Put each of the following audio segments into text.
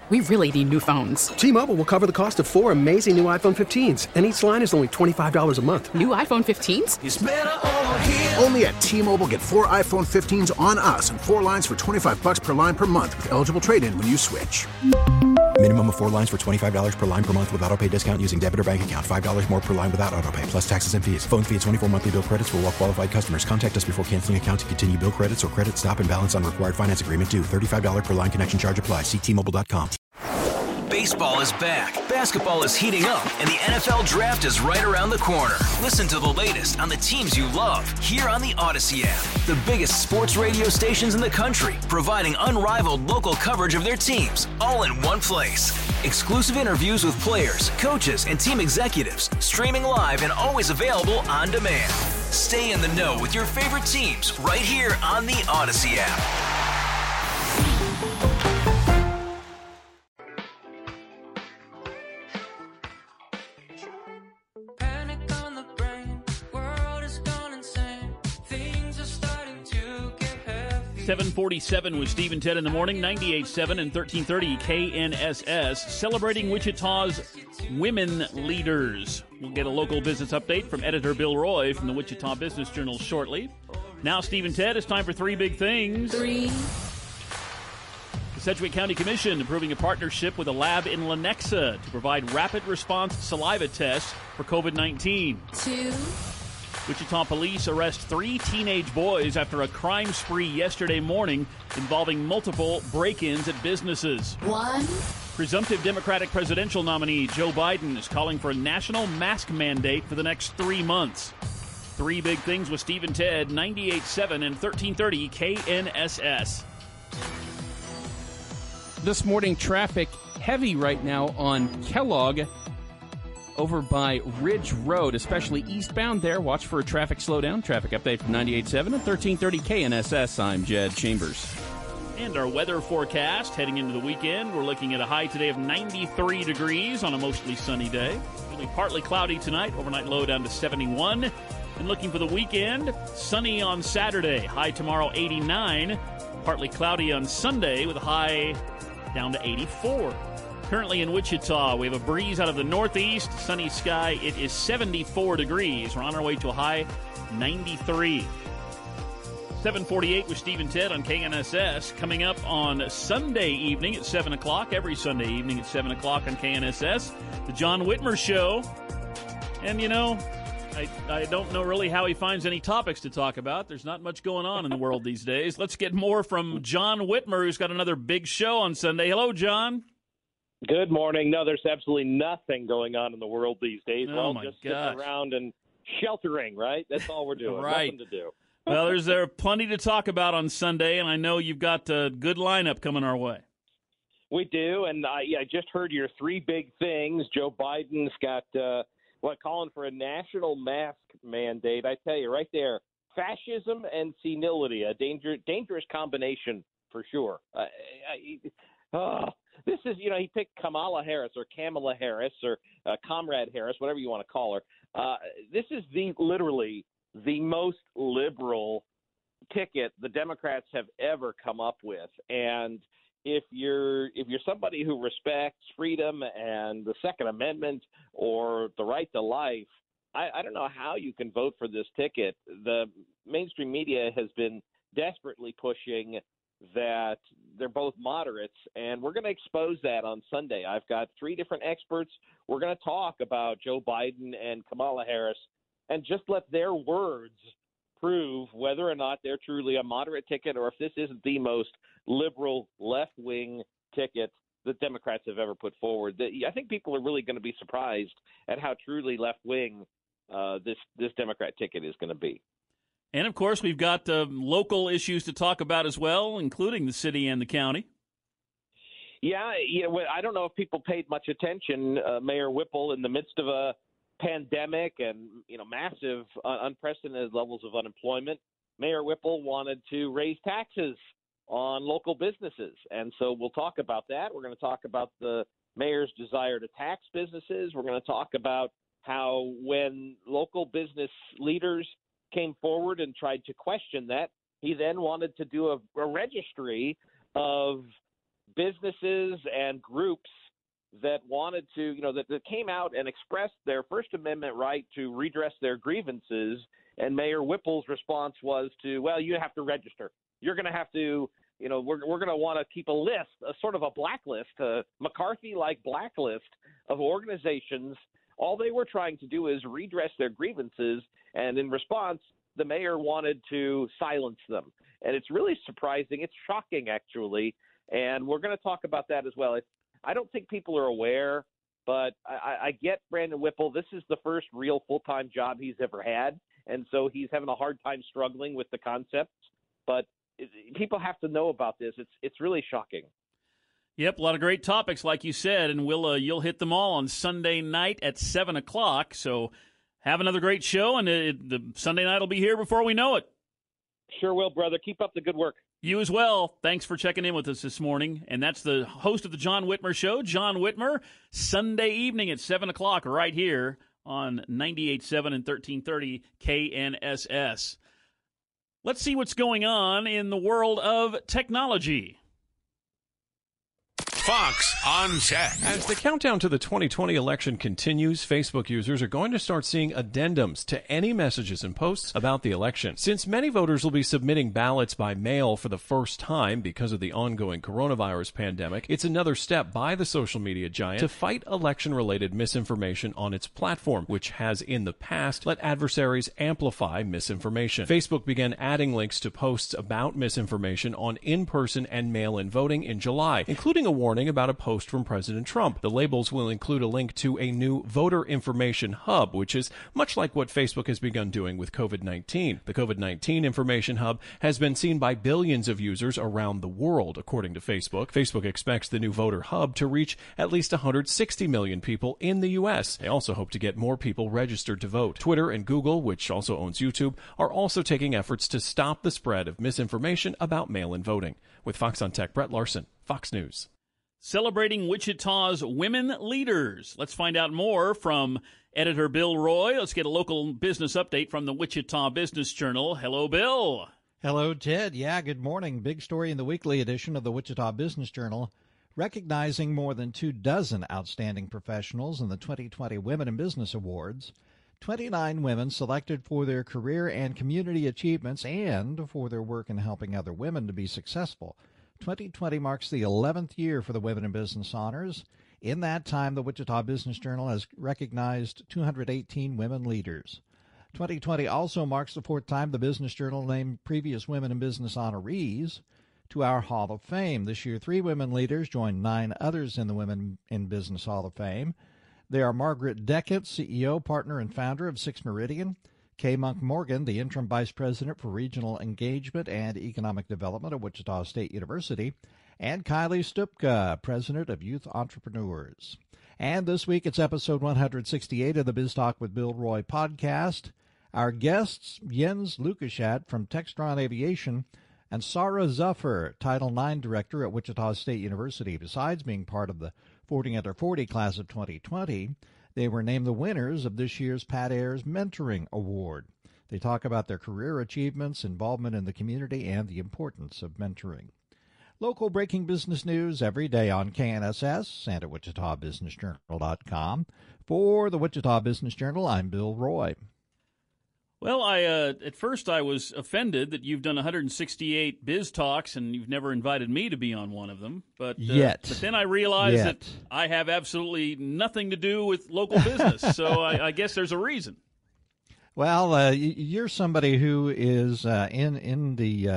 We really need new phones. T-Mobile will cover the cost of 4 amazing new iPhone 15s, and each line is only $25 a month. New iPhone 15s? It's better over here. Only at T-Mobile, get 4 iPhone 15s on us and 4 lines for $25 per line per month with eligible trade-in when you switch. Minimum of 4 lines for $25 per line per month with autopay discount using debit or bank account. $5 more per line without autopay, plus taxes and fees. Phone fee at 24 monthly bill credits for well-qualified customers. Contact us before canceling account to continue bill credits or credit stop and balance on required finance agreement due. $35 per line connection charge applies. See T-Mobile.com. Baseball is back, basketball is heating up, and the NFL Draft is right around the corner. Listen to the latest on the teams you love here on the Odyssey app. The biggest sports radio stations in the country, providing unrivaled local coverage of their teams, all in one place. Exclusive interviews with players, coaches, and team executives, streaming live and always available on demand. Stay in the know with your favorite teams right here on the Odyssey app. Panic on the brain, world is gone insane. Things are starting to get heavy. 747 with Steve and Ted in the morning, 98.7 and 1330 KNSS, celebrating Wichita's women leaders. We'll get a local business update from editor Bill Roy from the Wichita Business Journal shortly. Now, Steve and Ted, it's time for three big things. The Sedgwick County Commission approving a partnership with a lab in Lenexa to provide rapid response saliva tests for COVID-19. 2. Wichita police arrest 3 teenage boys after a crime spree yesterday morning involving multiple break-ins at businesses. 1. Presumptive Democratic presidential nominee Joe Biden is calling for a national mask mandate for the next 3 months. Three big things with Steve and Ted, 98.7 and 1330 KNSS. This morning, traffic heavy right now on Kellogg over by Ridge Road, especially eastbound there. Watch for a traffic slowdown. Traffic update from 98.7 and 1330 KNSS. I'm Jed Chambers. And our weather forecast heading into the weekend. We're looking at a high today of 93 degrees on a mostly sunny day. It'll be partly cloudy tonight. Overnight low down to 71. And looking for the weekend, sunny on Saturday. High tomorrow 89. Partly cloudy on Sunday with a high down to 84. Currently in Wichita, we have a breeze out of the northeast, sunny sky. It is 74 degrees. We're on our way to a high 93. 748 with Steve and Ted on KNSS. Coming up on Sunday evening at 7 o'clock, every Sunday evening at 7 o'clock on KNSS, the John Whitmer Show. And, you know, I don't know really how he finds any topics to talk about. There's not much going on in the world these days. Let's get more from John Whitmer, who's got another big show on Sunday. Hello, John. Good morning. No, there's absolutely nothing going on in the world these days. Oh, Well, just sitting around and sheltering, right? That's all we're doing. Right. Nothing to do. Well, there plenty to talk about on Sunday, and I know you've got a good lineup coming our way. We do, and I just heard your three big things. Joe Biden's got calling for a national mask mandate. I tell you, right there, fascism and senility, a dangerous combination for sure. This is, he picked Kamala Harris or Kamala Harris or Comrade Harris, whatever you want to call her. This is literally the most liberal ticket the Democrats have ever come up with. And if you're somebody who respects freedom and the Second Amendment or the right to life, I don't know how you can vote for this ticket. The mainstream media has been desperately pushing that they're both moderates, and we're going to expose that on Sunday. I've got 3 different experts. We're going to talk about Joe Biden and Kamala Harris and just let their words prove whether or not they're truly a moderate ticket or if this isn't the most liberal left-wing ticket the Democrats have ever put forward. I think people are really going to be surprised at how truly left-wing this Democrat ticket is going to be. And, of course, we've got local issues to talk about as well, including the city and the county. Yeah, I don't know if people paid much attention. Mayor Whipple, in the midst of a pandemic and, massive unprecedented levels of unemployment, Mayor Whipple wanted to raise taxes on local businesses. And so we'll talk about that. We're going to talk about the mayor's desire to tax businesses. We're going to talk about how when local business leaders came forward and tried to question that, he then wanted to do a registry of businesses and groups that wanted to, that came out and expressed their First Amendment right to redress their grievances. And Mayor Whipple's response was well, you have to register. You're going to have to, we're going to want to keep a list, a sort of a blacklist, a McCarthy-like blacklist of organizations. All they were trying to do is redress their grievances. And in response, the mayor wanted to silence them. And it's really surprising. It's shocking, actually. And we're going to talk about that as well. I don't think people are aware, but I get Brandon Whipple. This is the first real full-time job he's ever had, and so he's having a hard time struggling with the concepts. But people have to know about this. It's really shocking. Yep, a lot of great topics, like you said, and you'll hit them all on Sunday night at 7 o'clock. So have another great show, and the Sunday night will be here before we know it. Sure will, brother. Keep up the good work. You as well. Thanks for checking in with us this morning. And that's the host of the John Whitmer Show, John Whitmer, Sunday evening at 7 o'clock right here on 98.7 and 1330 KNSS. Let's see what's going on in the world of technology. Fox on Tech. As the countdown to the 2020 election continues, Facebook users are going to start seeing addendums to any messages and posts about the election. Since many voters will be submitting ballots by mail for the first time because of the ongoing coronavirus pandemic, it's another step by the social media giant to fight election-related misinformation on its platform, which has in the past let adversaries amplify misinformation. Facebook began adding links to posts about misinformation on in-person and mail-in voting in July, including a warning about a post from President Trump. The labels will include a link to a new voter information hub, which is much like what Facebook has begun doing with COVID-19. The COVID-19 information hub has been seen by billions of users around the world, according to Facebook. Facebook expects the new voter hub to reach at least 160 million people in the U.S. They also hope to get more people registered to vote. Twitter and Google, which also owns YouTube, are also taking efforts to stop the spread of misinformation about mail-in voting. With Fox on Tech, Brett Larson, Fox News. Celebrating Wichita's women leaders. Let's find out more from editor Bill Roy. Let's get a local business update from the Wichita Business Journal. Hello, Bill. Hello, Ted. Yeah, good morning. Big story in the weekly edition of the Wichita Business Journal, recognizing more than 24 outstanding professionals in the 2020 Women in Business Awards. 29 women selected for their career and community achievements and for their work in helping other women to be successful. 2020 marks the 11th year for the Women in Business Honors. In that time, the Wichita Business Journal has recognized 218 women leaders. 2020 also marks the 4th time the Business Journal named previous Women in Business honorees to our Hall of Fame. This year, 3 women leaders joined 9 others in the Women in Business Hall of Fame. They are Margaret Deckett, CEO, partner, and founder of Six Meridian; Kay Monk Morgan, the interim vice president for regional engagement and economic development at Wichita State University; and Kylie Stupka, president of Youth Entrepreneurs. And this week, it's episode 168 of the Biz Talk with Bill Roy podcast. Our guests, Jens Lukashat from Textron Aviation and Sarah Zuffer, Title IX director at Wichita State University. Besides being part of the 40 Under 40 class of 2020, they were named the winners of this year's Pat Ayers Mentoring Award. They talk about their career achievements, involvement in the community, and the importance of mentoring. Local breaking business news every day on KNSS and at WichitaBusinessJournal.com. For the Wichita Business Journal, I'm Bill Roy. Well, at first I was offended that you've done 168 Biz Talks and you've never invited me to be on one of them. But then I realized that I have absolutely nothing to do with local business, so I guess there's a reason. Well, you're somebody who is in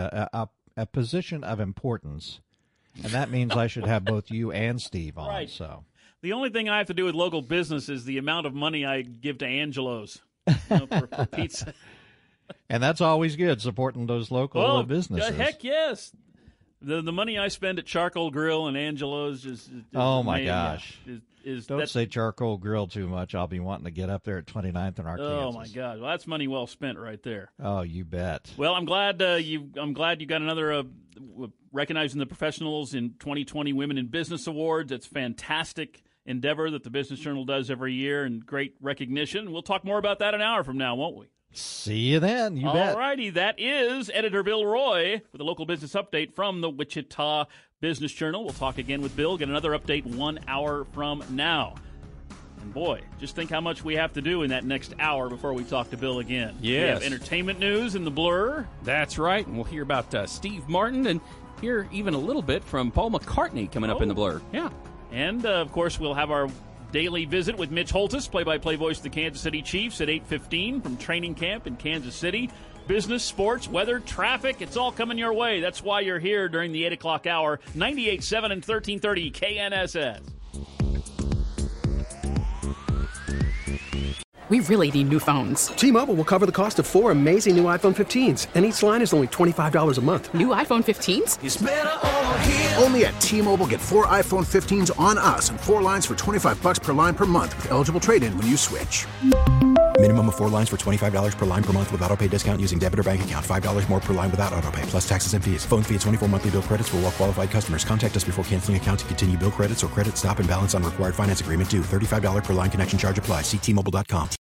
a position of importance, and that means I should have both you and Steve on. Right. So the only thing I have to do with local business is the amount of money I give to Angelo's. For pizza. And that's always good, supporting those local businesses. Heck yes. The money I spend at Charcoal Grill and Angelo's is oh my gosh. Don't say Charcoal Grill too much. I'll be wanting to get up there at 29th and Arkansas. Oh my God. Well, that's money well spent right there. Oh, you bet. Well, I'm glad you got another recognizing the professionals in 2020 Women in Business Awards. It's fantastic endeavor that the Business Journal does every year, and great recognition. We'll talk more about that an hour from now, won't we? See you then. You bet. All righty. That is editor Bill Roy with a local business update from the Wichita Business Journal. We'll talk again with Bill, get another update 1 hour from now. And boy, just think how much we have to do in that next hour before we talk to Bill again. Yes. We have entertainment news in the Blur. That's right. And we'll hear about Steve Martin and hear even a little bit from Paul McCartney coming up in the Blur. Yeah. And, of course, we'll have our daily visit with Mitch Holtis, play-by-play voice of the Kansas City Chiefs at 8:15 from training camp in Kansas City. Business, sports, weather, traffic, it's all coming your way. That's why you're here during the 8 o'clock hour. 98.7 and 1330 KNSS. We really need new phones. T-Mobile will cover the cost of 4 amazing new iPhone 15s, and each line is only $25 a month. New iPhone 15s? It's better over here. Only at T-Mobile, get 4 iPhone 15s on us and 4 lines for $25 per line per month with eligible trade-in when you switch. Minimum of 4 lines for $25 per line per month with auto pay discount using debit or bank account. $5 more per line without auto pay, plus taxes and fees. Phone fee at 24 monthly bill credits for well-qualified customers. Contact us before canceling account to continue bill credits or credit stop and balance on required finance agreement due. $35 per line connection charge applies. See T-Mobile.com.